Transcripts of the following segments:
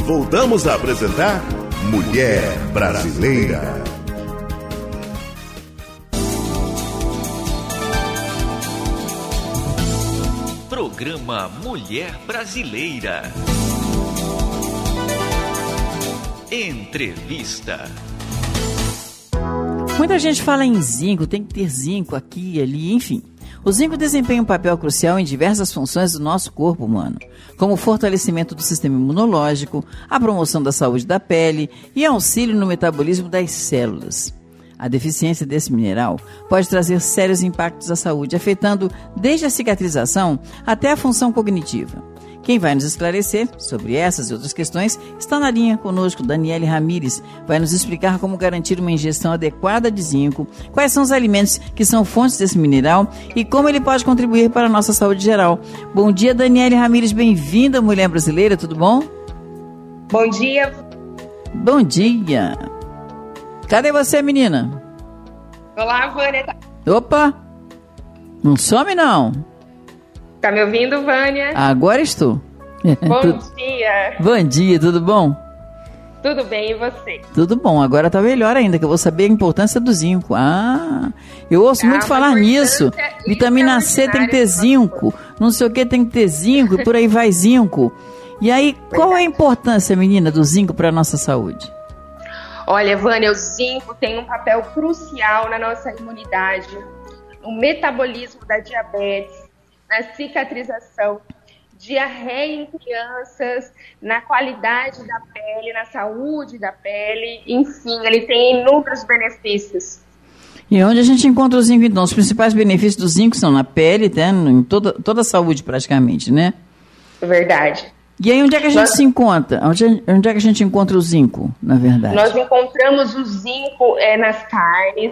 voltamos a apresentar Mulher Brasileira. Programa Mulher Brasileira. Entrevista. Muita gente fala em zinco, tem que ter zinco aqui e ali, enfim. O zinco desempenha um papel crucial em diversas funções do nosso corpo humano, como o fortalecimento do sistema imunológico, a promoção da saúde da pele e auxílio no metabolismo das células. A deficiência desse mineral pode trazer sérios impactos à saúde, afetando desde a cicatrização até a função cognitiva. Quem vai nos esclarecer sobre essas e outras questões está na linha conosco, Daniele Ramires. Vai nos explicar como garantir uma ingestão adequada de zinco, quais são os alimentos que são fontes desse mineral e como ele pode contribuir para a nossa saúde geral. Bom dia, Daniele Ramires, bem-vinda, Mulher Brasileira, tudo bom? Bom dia. Bom dia. Cadê você, menina? Olá, Vânia. Opa! Não some, não. Tá me ouvindo, Vânia? Agora estou. Bom dia. Bom dia, tudo bom? Tudo bem, e você? Tudo bom, agora tá melhor ainda, que eu vou saber a importância do zinco. Eu ouço muito falar nisso. Vitamina C tem que ter zinco, não sei o que tem que ter zinco, e por aí vai zinco. E aí, qual é a importância, menina, do zinco para a nossa saúde? Olha, Vânia, o zinco tem um papel crucial na nossa imunidade, no metabolismo da diabetes, na cicatrização, diarreia em crianças, na qualidade da pele, na saúde da pele, enfim, ele tem inúmeros benefícios. E onde a gente encontra o zinco, então? Os principais benefícios do zinco são na pele, né? Em toda a saúde praticamente, né? Verdade. E aí, onde é que a gente se encontra? Onde é que a gente encontra o zinco, na verdade? Nós encontramos o zinco nas carnes,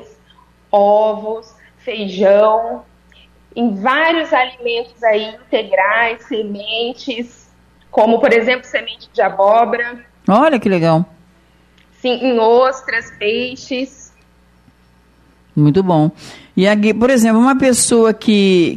ovos, feijão, em vários alimentos aí integrais, sementes, como, por exemplo, semente de abóbora. Olha que legal. Sim, em ostras, peixes. Muito bom. E aqui, por exemplo, uma pessoa que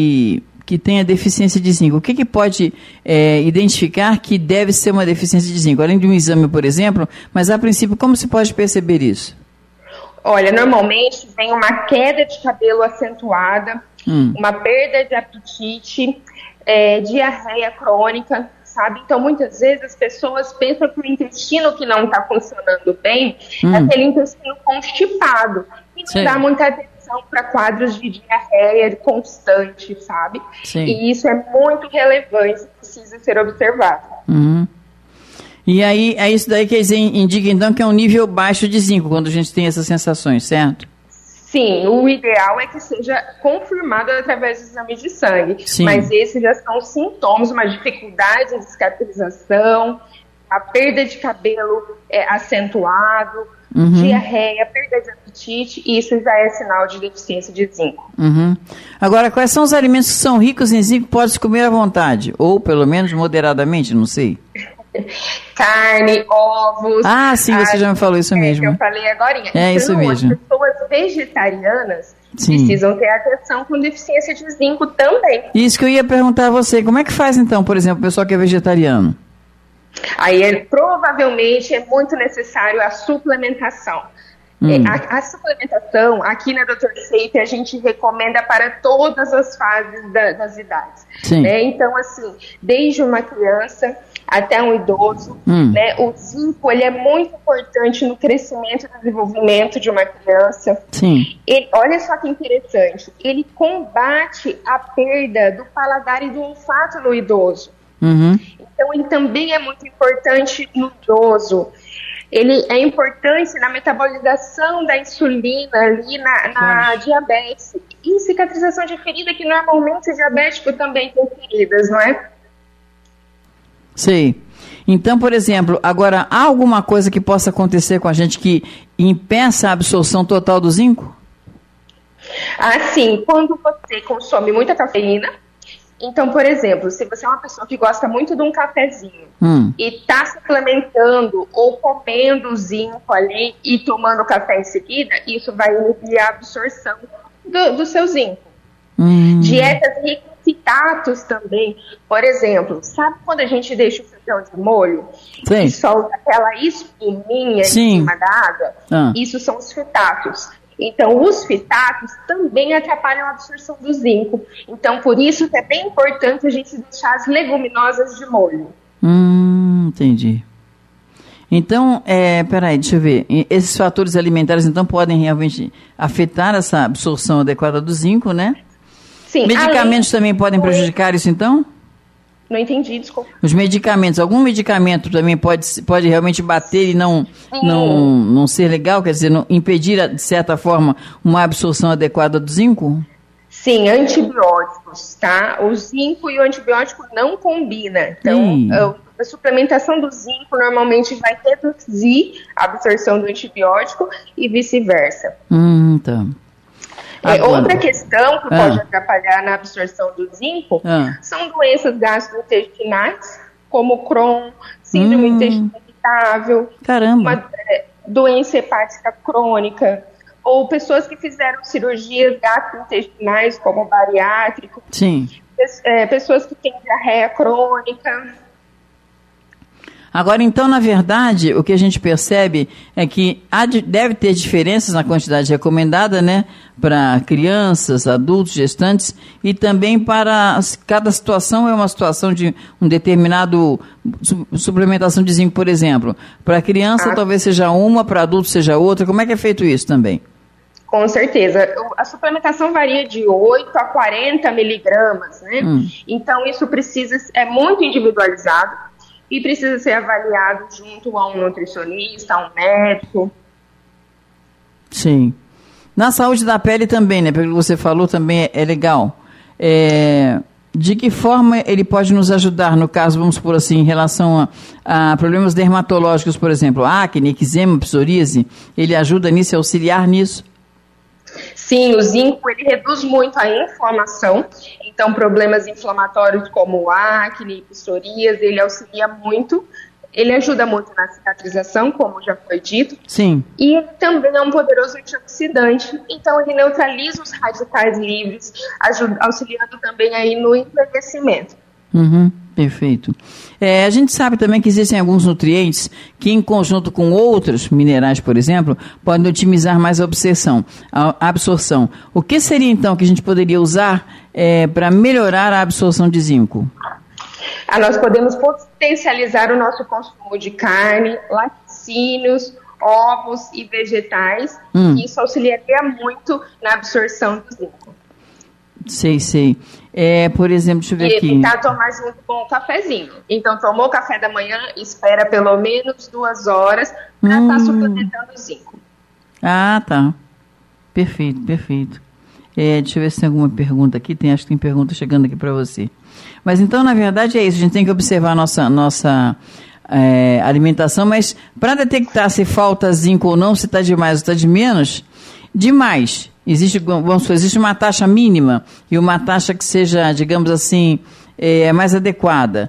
tenha deficiência de zinco, o que pode identificar que deve ser uma deficiência de zinco? Além de um exame, por exemplo, mas a princípio, como se pode perceber isso? Olha, normalmente tem uma queda de cabelo acentuada, uma perda de apetite, diarreia crônica, sabe? Então, muitas vezes as pessoas pensam que o intestino que não está funcionando bem é aquele intestino constipado, e não dá muita atenção para quadros de diarreia constante, sabe? Sim. E isso é muito relevante, precisa ser observado. E aí, é isso daí que indica, então, que é um nível baixo de zinco, quando a gente tem essas sensações, certo? Sim, o ideal é que seja confirmado através do exame de sangue. Sim. Mas esses já são sintomas, uma dificuldade de cicatrização, a perda de cabelo acentuado, diarreia, perda de apetite, isso já é sinal de deficiência de zinco. Agora, quais são os alimentos que são ricos em zinco, pode-se comer à vontade? Ou, pelo menos, moderadamente, não sei. Carne, ovos. Sim, você já me falou isso mesmo. Eu falei agorinha. É isso mesmo. As pessoas vegetarianas precisam ter atenção com deficiência de zinco também. Isso que eu ia perguntar a você. Como é que faz, então, por exemplo, o pessoal que é vegetariano? Aí, provavelmente, é muito necessário a suplementação. A suplementação, aqui na Dr. Seif, a gente recomenda para todas as fases das idades. Né? Então, assim, desde uma criança até um idoso, né? O zinco, ele é muito importante no crescimento e desenvolvimento de uma criança. Olha só que interessante, ele combate a perda do paladar e do olfato no idoso. Então, ele também é muito importante no idoso. Ele é importante na metabolização da insulina ali na diabetes. E cicatrização de ferida, que normalmente o diabético também tem feridas, não é? Sei. Então, por exemplo, agora, há alguma coisa que possa acontecer com a gente que impeça a absorção total do zinco? Sim. Quando você consome muita cafeína, então, por exemplo, se você é uma pessoa que gosta muito de um cafezinho e está suplementando ou comendo zinco ali e tomando café em seguida, isso vai inibir a absorção do seu zinco. Dietas ricas fitatos também. Por exemplo, sabe quando a gente deixa o feijão de molho Sim. e solta aquela espuminha Sim. em cima da água? Isso são os fitatos. Então, os fitatos também atrapalham a absorção do zinco. Então, por isso que é bem importante a gente deixar as leguminosas de molho. Entendi. Então, peraí, deixa eu ver. Esses fatores alimentares, então, podem realmente afetar essa absorção adequada do zinco, né? Sim. Medicamentos também podem prejudicar isso, então? Não entendi, desculpa. Os medicamentos, algum medicamento também pode realmente bater e não ser legal, quer dizer, não impedir, de certa forma, uma absorção adequada do zinco? Sim, antibióticos, tá? O zinco e o antibiótico não combinam. Então, a suplementação do zinco normalmente vai reduzir a absorção do antibiótico e vice-versa. Tá. Outra questão que pode atrapalhar na absorção do zinco são doenças gastrointestinais, como Crohn, síndrome intestinal irritável, uma doença hepática crônica, ou pessoas que fizeram cirurgias gastrointestinais, como bariátrico, pessoas que têm diarreia crônica. Agora, então, na verdade, o que a gente percebe é que deve ter diferenças na quantidade recomendada, né, para crianças, adultos, gestantes, e também para cada situação é uma situação de um determinado suplementação de zinco, por exemplo. Para criança talvez seja uma, para adulto seja outra. Como é que é feito isso também? Com certeza. A suplementação varia de 8 a 40 miligramas, né? Então, isso é muito individualizado. E precisa ser avaliado junto a um nutricionista, a um médico. Sim. Na saúde da pele também, né? Pelo que você falou, também é legal. De que forma ele pode nos ajudar, no caso, vamos supor assim, em relação a problemas dermatológicos, por exemplo, acne, eczema, psoríase, ele ajuda nisso, auxiliar nisso? Sim, o zinco ele reduz muito a inflamação, então problemas inflamatórios como acne, psoríase, ele auxilia muito, ele ajuda muito na cicatrização, como já foi dito. Sim. E ele também é um poderoso antioxidante, então ele neutraliza os radicais livres, auxiliando também aí no envelhecimento. Perfeito. A gente sabe também que existem alguns nutrientes que, em conjunto com outros minerais, por exemplo, podem otimizar mais a absorção. O que seria, então, que a gente poderia usar para melhorar a absorção de zinco? Nós podemos potencializar o nosso consumo de carne, laticínios, ovos e vegetais, e isso auxiliaria muito na absorção do zinco. Sei. Por exemplo, deixa eu ver aqui. E evitar tomar junto com o cafezinho. Então, tomou o café da manhã, espera pelo menos 2 horas para estar suplementando o zinco. Tá. Perfeito. Deixa eu ver se tem alguma pergunta aqui. Acho que tem pergunta chegando aqui para você. Mas então, na verdade, é isso. A gente tem que observar a nossa alimentação, mas para detectar se falta zinco ou não, se está de mais ou está de menos, demais. Existe uma taxa mínima e uma taxa que seja, digamos assim, mais adequada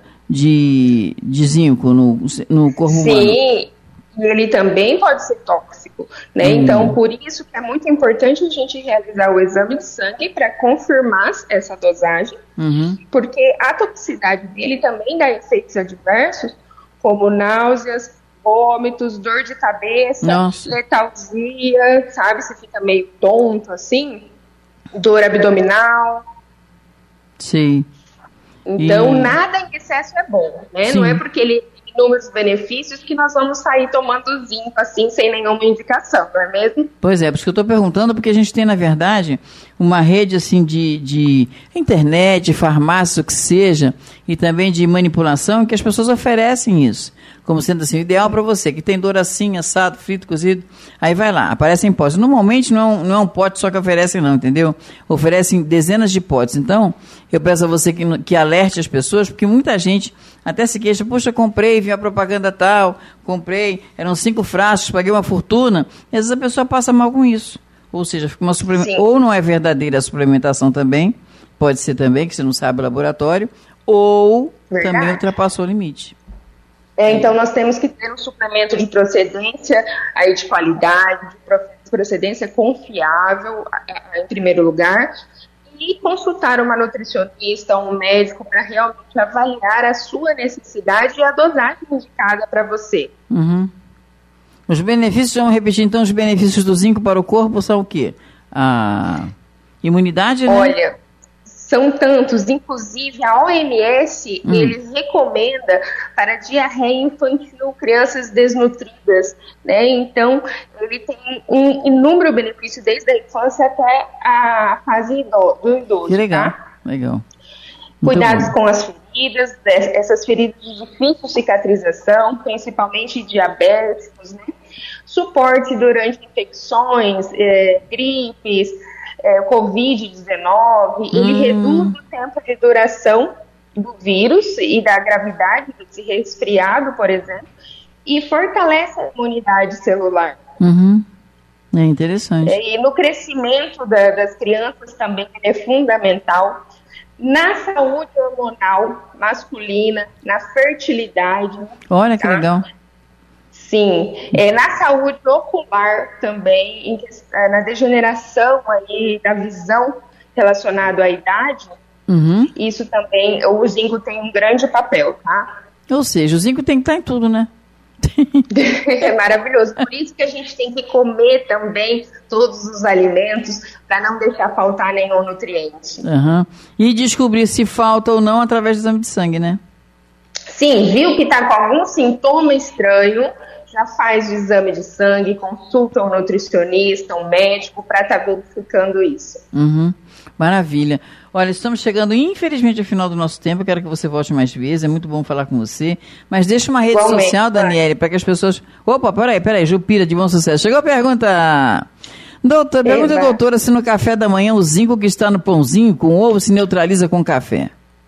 de zinco no corpo humano. Sim, e ele também pode ser tóxico, né? Então, por isso que é muito importante a gente realizar o exame de sangue para confirmar essa dosagem, porque a toxicidade dele também dá efeitos adversos, como náuseas, vômitos, dor de cabeça, letalgia, sabe? Você fica meio tonto, assim. Dor abdominal. Sim. Então, nada em excesso é bom, né? Sim. Não é porque ele tem inúmeros benefícios que nós vamos sair tomando zinco, assim, sem nenhuma indicação, não é mesmo? Pois é, por isso que eu estou perguntando, porque a gente tem, na verdade, uma rede, assim, de internet, farmácia, o que seja, e também de manipulação, que as pessoas oferecem isso. Como sendo assim, o ideal para você, que tem dor assim, assado, frito, cozido, aí vai lá, aparecem potes. Normalmente não é um pote só que oferecem não, entendeu? Oferecem dezenas de potes. Então, eu peço a você que alerte as pessoas, porque muita gente até se queixa, poxa, comprei, vi a propaganda tal, comprei, eram 5 frascos, paguei uma fortuna, e às vezes a pessoa passa mal com isso. Ou seja, fica uma suplementação, ou não é verdadeira a suplementação também, pode ser também, que você não sabe o laboratório, ou também ultrapassou o limite. Então, nós temos que ter um suplemento de procedência, aí de qualidade, de procedência confiável, em primeiro lugar. e consultar uma nutricionista, um médico, para realmente avaliar a sua necessidade e a dosagem indicada para você. Uhum. Os benefícios, vamos repetir então, os benefícios do zinco para o corpo são o quê? A imunidade, né? Olha, são tantos, inclusive a OMS, eles recomenda para diarreia infantil, crianças desnutridas, né? Então, ele tem um inúmero de benefícios desde a infância até a fase do idoso. Que legal, tá? legal. Cuidados com as feridas, essas feridas de difícil cicatrização, principalmente diabéticos, né? Suporte durante infecções, gripes, Covid-19, ele reduz o tempo de duração do vírus e da gravidade desse resfriado, por exemplo, e fortalece a imunidade celular. É interessante. E no crescimento das crianças também é fundamental. Na saúde hormonal masculina, na fertilidade. Olha que legal. Sim, na saúde ocular também, na degeneração aí da visão relacionado à idade, isso também, o zinco tem um grande papel, tá? Ou seja, o zinco tem que estar em tudo, né? É maravilhoso, por isso que a gente tem que comer também todos os alimentos para não deixar faltar nenhum nutriente. E descobrir se falta ou não através do exame de sangue, né? Sim, viu que está com algum sintoma estranho, já faz o exame de sangue, consulta um nutricionista, um médico para estar verificando isso. Maravilha. Olha, estamos chegando, infelizmente, ao final do nosso tempo. Eu quero que você volte mais vezes. É muito bom falar com você. Mas deixa uma rede social, Daniele, para que as pessoas... Opa, peraí. Jupira, de Bom Sucesso. Chegou a pergunta... Pergunta, doutora, se no café da manhã o zinco que está no pãozinho com ovo se neutraliza com café.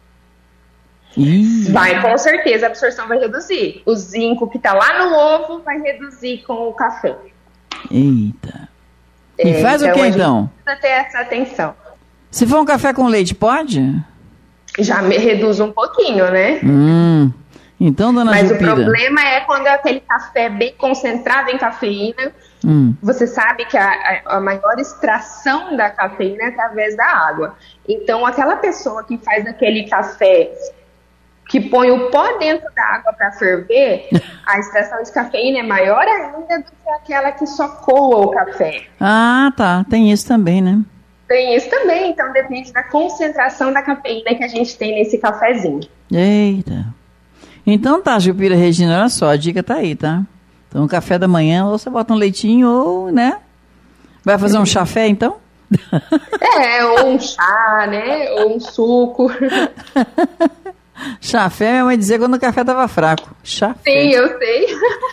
Vai, com certeza, a absorção vai reduzir. O zinco que está lá no ovo vai reduzir com o café. Eita. E faz então, o que então? Precisa ter essa atenção. Se for um café com leite, pode? Já me reduz um pouquinho, né? Então, dona Jupira... Mas o problema é quando é aquele café bem concentrado em cafeína. Você sabe que a maior extração da cafeína é através da água. Então, aquela pessoa que faz aquele café... que põe o pó dentro da água para ferver, a extração de cafeína é maior ainda do que aquela que só coa o café. Ah, tá. Tem isso também, né? Tem isso também. Então, depende da concentração da cafeína que a gente tem nesse cafezinho. Eita. Então tá, Jupira Regina, olha só, a dica tá aí, tá? Então, no café da manhã, ou você bota um leitinho, ou, né? Vai fazer um chafé, então? Ou um chá, né? Ou um suco. Chafé, minha mãe dizia quando o café tava fraco. Chafé. Sim, eu sei.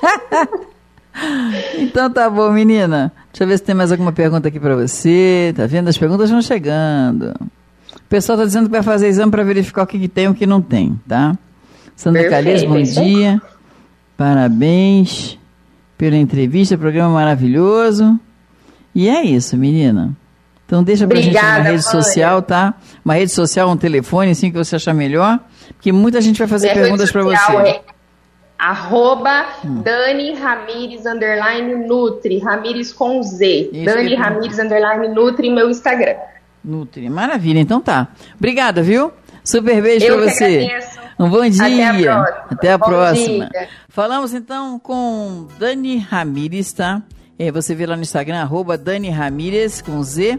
Então tá bom, menina. Deixa eu ver se tem mais alguma pergunta aqui pra você. Tá vendo? As perguntas vão chegando. O pessoal tá dizendo que vai fazer exame pra verificar o que tem e o que não tem, tá? Sandra Calheiros, bom dia. Parabéns pela entrevista, programa maravilhoso. E é isso, menina. Então deixa pra gente uma rede social, tá? Uma rede social, um telefone, assim que você achar melhor. Porque muita gente vai fazer perguntas para você. É @Dani Ramires _Nutri, Ramires com Z. Isso, Dani Ramires _Nutri, meu Instagram. Nutri, maravilha, então tá. Obrigada, viu? Super beijo para você. Agradeço. Um bom dia. Até a próxima. Dia. Falamos então com Dani Ramires, tá? Você vê lá no Instagram, @Dani Ramires com Z,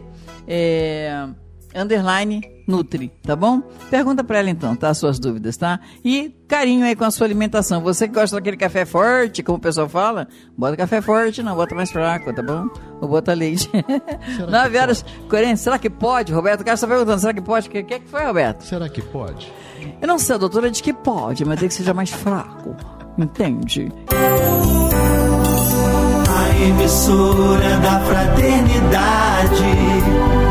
_Nutri, tá bom? Pergunta pra ela então, tá? As suas dúvidas, tá? E carinho aí com a sua alimentação. Você que gosta daquele café forte, como o pessoal fala, bota café forte, não, bota mais fraco, tá bom? Ou bota leite. 9h40, será que pode, Roberto? O cara está perguntando, será que pode? O que foi, Roberto? Será que pode? Eu não sei, a doutora diz que pode, mas tem que seja mais fraco, entende? A emissora da fraternidade